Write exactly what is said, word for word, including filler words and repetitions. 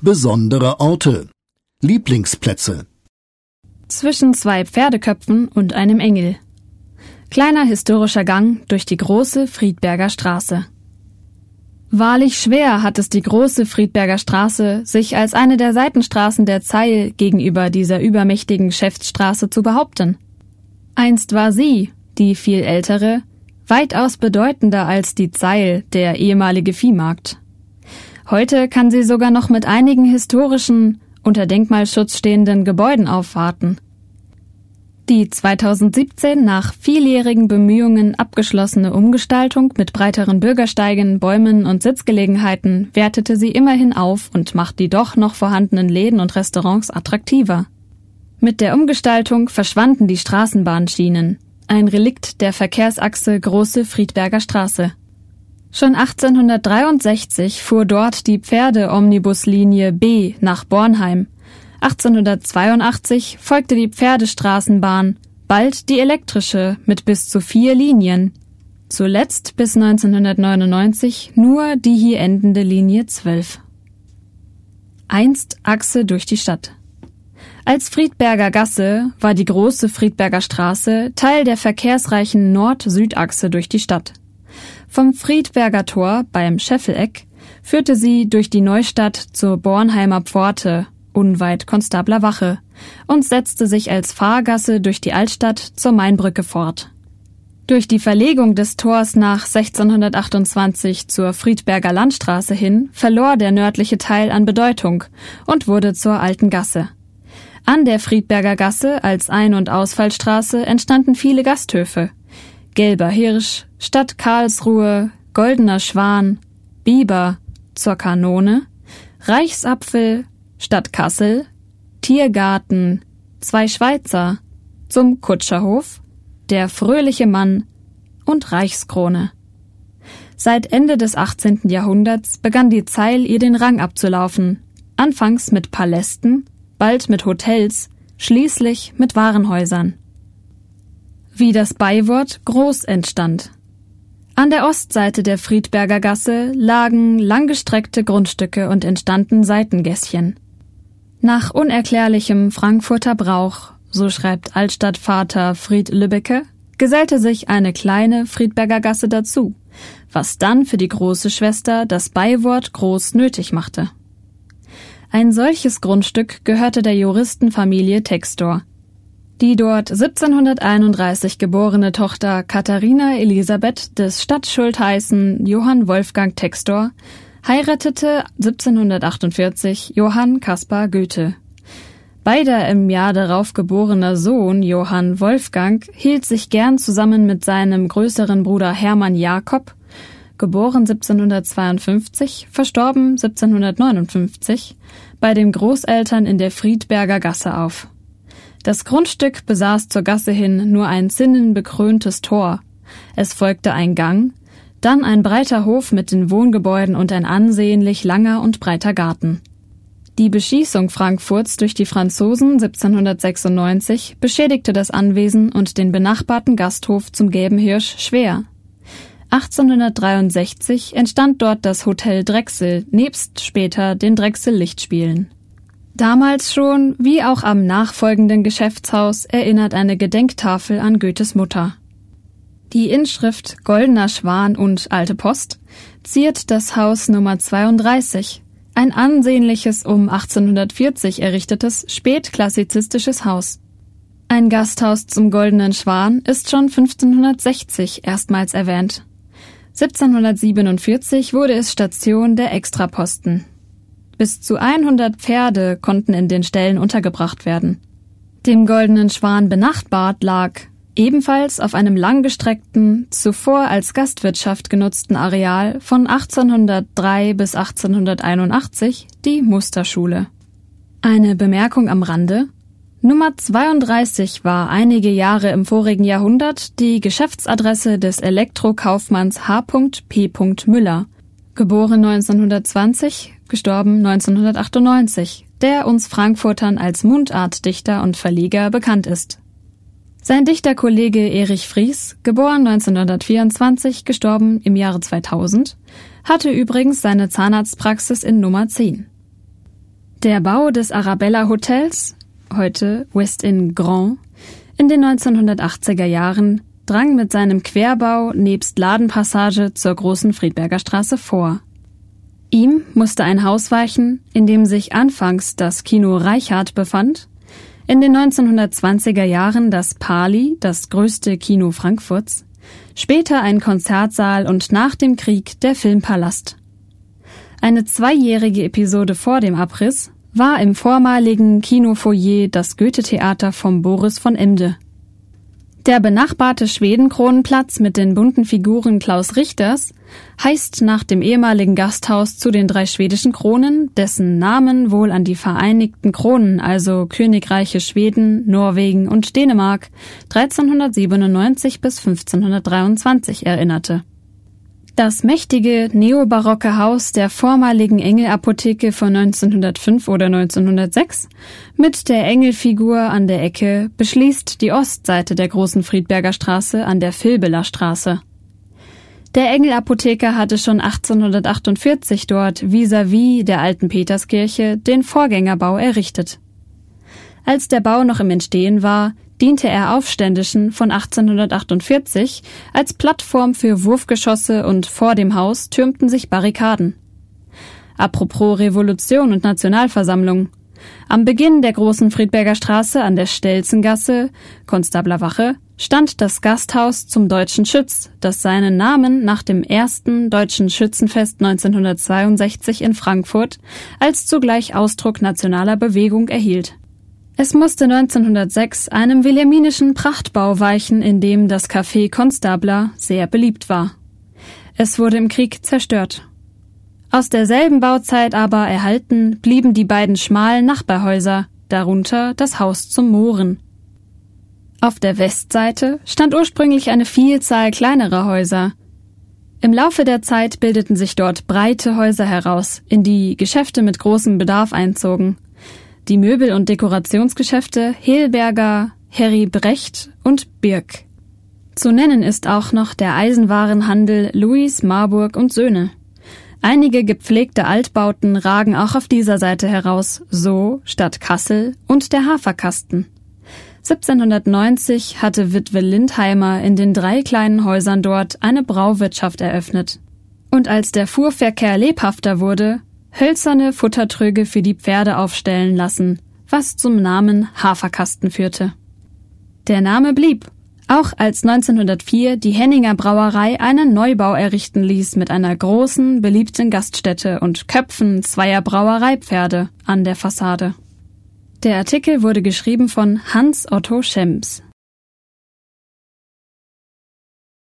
Besondere Orte. Lieblingsplätze. Zwischen zwei Pferdeköpfen und einem Engel. Kleiner historischer Gang durch die große Friedberger Straße. Wahrlich schwer hat es die große Friedberger Straße, sich als eine der Seitenstraßen der Zeil gegenüber dieser übermächtigen Geschäftsstraße zu behaupten. Einst war sie, die viel ältere, weitaus bedeutender als die Zeil, der ehemalige Viehmarkt. Heute kann sie sogar noch mit einigen historischen, unter Denkmalschutz stehenden Gebäuden aufwarten. Die zweitausendsiebzehn nach vieljährigen Bemühungen abgeschlossene Umgestaltung mit breiteren Bürgersteigen, Bäumen und Sitzgelegenheiten wertete sie immerhin auf und macht die doch noch vorhandenen Läden und Restaurants attraktiver. Mit der Umgestaltung verschwanden die Straßenbahnschienen, ein Relikt der Verkehrsachse Große Friedberger Straße. Schon achtzehnhundertdreiundsechzig fuhr dort die Pferde-Omnibuslinie B nach Bornheim. achtzehnhundertzweiundachtzig folgte die Pferdestraßenbahn, bald die elektrische mit bis zu vier Linien. Zuletzt bis neunzehnhundertneunundneunzig nur die hier endende Linie zwölf. Einst Achse durch die Stadt. Als Friedberger Gasse war die große Friedberger Straße Teil der verkehrsreichen Nord-Süd-Achse durch die Stadt. Vom Friedberger Tor beim Scheffeleck führte sie durch die Neustadt zur Bornheimer Pforte, unweit Konstabler Wache, und setzte sich als Fahrgasse durch die Altstadt zur Mainbrücke fort. Durch die Verlegung des Tors nach sechzehnhundertachtundzwanzig zur Friedberger Landstraße hin verlor der nördliche Teil an Bedeutung und wurde zur Alten Gasse. An der Friedberger Gasse als Ein- und Ausfallstraße entstanden viele Gasthöfe. Gelber Hirsch, Stadt Karlsruhe, Goldener Schwan, Biber, zur Kanone, Reichsapfel, Stadt Kassel, Tiergarten, Zwei Schweizer, zum Kutscherhof, der fröhliche Mann und Reichskrone. Seit Ende des achtzehnten Jahrhunderts begann die Zeil ihr den Rang abzulaufen, anfangs mit Palästen, bald mit Hotels, schließlich mit Warenhäusern. Wie das Beiwort Groß entstand. An der Ostseite der Friedberger Gasse lagen langgestreckte Grundstücke und entstanden Seitengässchen. Nach unerklärlichem Frankfurter Brauch, so schreibt Altstadtvater Fried Lübbecke, gesellte sich eine kleine Friedberger Gasse dazu, was dann für die große Schwester das Beiwort Groß nötig machte. Ein solches Grundstück gehörte der Juristenfamilie Textor. Die dort siebzehnhunderteinunddreißig geborene Tochter Katharina Elisabeth des Stadtschultheißen Johann Wolfgang Textor heiratete siebzehnhundertachtundvierzig Johann Caspar Goethe. Beider im Jahr darauf geborener Sohn Johann Wolfgang hielt sich gern zusammen mit seinem größeren Bruder Hermann Jakob, geboren siebzehnhundertzweiundfünfzig, verstorben siebzehnhundertneunundfünfzig, bei den Großeltern in der Friedberger Gasse auf. Das Grundstück besaß zur Gasse hin nur ein zinnenbekröntes Tor. Es folgte ein Gang, dann ein breiter Hof mit den Wohngebäuden und ein ansehnlich langer und breiter Garten. Die Beschießung Frankfurts durch die Franzosen siebzehnhundertsechsundneunzig beschädigte das Anwesen und den benachbarten Gasthof zum Gelben Hirsch schwer. achtzehnhundertdreiundsechzig entstand dort das Hotel Drechsel, nebst später den Drechsel-Lichtspielen. Damals schon, wie auch am nachfolgenden Geschäftshaus, erinnert eine Gedenktafel an Goethes Mutter. Die Inschrift Goldener Schwan und Alte Post ziert das Haus Nummer zweiunddreißig, ein ansehnliches um achtzehnhundertvierzig errichtetes spätklassizistisches Haus. Ein Gasthaus zum Goldenen Schwan ist schon fünfzehnhundertsechzig erstmals erwähnt. siebzehnhundertsiebenundvierzig wurde es Station der Extraposten. Bis zu hundert Pferde konnten in den Ställen untergebracht werden. Dem Goldenen Schwan benachbart lag, ebenfalls auf einem langgestreckten, zuvor als Gastwirtschaft genutzten Areal von achtzehnhundertdrei bis achtzehnhunderteinundachtzig, die Musterschule. Eine Bemerkung am Rande: Nummer zweiunddreißig war einige Jahre im vorigen Jahrhundert die Geschäftsadresse des Elektrokaufmanns H P Müller, geboren neunzehnhundertzwanzig, gestorben neunzehnhundertachtundneunzig, der uns Frankfurtern als Mundartdichter und Verleger bekannt ist. Sein Dichterkollege Erich Fries, geboren neunzehnhundertvierundzwanzig, gestorben im Jahre zweitausend, hatte übrigens seine Zahnarztpraxis in Nummer zehn. Der Bau des Arabella Hotels, heute Westin Grand, in den neunzehnhundertachtziger Jahren drang mit seinem Querbau nebst Ladenpassage zur Großen Friedberger Straße vor. Ihm musste ein Haus weichen, in dem sich anfangs das Kino Reichardt befand, in den neunzehnhundertzwanziger Jahren das Pali, das größte Kino Frankfurts, später ein Konzertsaal und nach dem Krieg der Filmpalast. Eine zweijährige Episode vor dem Abriss war im vormaligen Kinofoyer das Goethe-Theater vom Boris von Emde. Der benachbarte Schwedenkronenplatz mit den bunten Figuren Klaus Richters heißt nach dem ehemaligen Gasthaus zu den drei schwedischen Kronen, dessen Namen wohl an die Vereinigten Kronen, also Königreiche Schweden, Norwegen und Dänemark, dreizehnhundertsiebenundneunzig bis fünfzehnhundertdreiundzwanzig erinnerte. Das mächtige neobarocke Haus der vormaligen Engel-Apotheke von neunzehnhundertfünf oder neunzehnhundertsechs mit der Engelfigur an der Ecke beschließt die Ostseite der Großen Friedberger Straße an der Vilbeler Straße. Der Engel-Apotheker hatte schon achtzehnhundertachtundvierzig dort vis-à-vis der alten Peterskirche den Vorgängerbau errichtet. Als der Bau noch im Entstehen war, diente er Aufständischen von achtzehnhundertachtundvierzig als Plattform für Wurfgeschosse und vor dem Haus türmten sich Barrikaden. Apropos Revolution und Nationalversammlung. Am Beginn der Großen Friedberger Straße an der Stelzengasse, Konstablerwache, stand das Gasthaus zum Deutschen Schütz, das seinen Namen nach dem ersten Deutschen Schützenfest neunzehnhundertzweiundsechzig in Frankfurt als zugleich Ausdruck nationaler Bewegung erhielt. Es musste neunzehnhundertsechs einem wilhelminischen Prachtbau weichen, in dem das Café Konstabler sehr beliebt war. Es wurde im Krieg zerstört. Aus derselben Bauzeit aber erhalten blieben die beiden schmalen Nachbarhäuser, darunter das Haus zum Mohren. Auf der Westseite stand ursprünglich eine Vielzahl kleinerer Häuser. Im Laufe der Zeit bildeten sich dort breite Häuser heraus, in die Geschäfte mit großem Bedarf einzogen. Die Möbel- und Dekorationsgeschäfte Helberger, Harry Brecht und Birk. Zu nennen ist auch noch der Eisenwarenhandel Louis Marburg und Söhne. Einige gepflegte Altbauten ragen auch auf dieser Seite heraus, so Stadt Kassel und der Haferkasten. siebzehnhundertneunzig hatte Witwe Lindheimer in den drei kleinen Häusern dort eine Brauwirtschaft eröffnet. Und als der Fuhrverkehr lebhafter wurde, hölzerne Futtertröge für die Pferde aufstellen lassen, was zum Namen Haferkasten führte. Der Name blieb, auch als neunzehnhundertvier die Henninger Brauerei einen Neubau errichten ließ mit einer großen, beliebten Gaststätte und Köpfen zweier Brauereipferde an der Fassade. Der Artikel wurde geschrieben von Hans Otto Schems.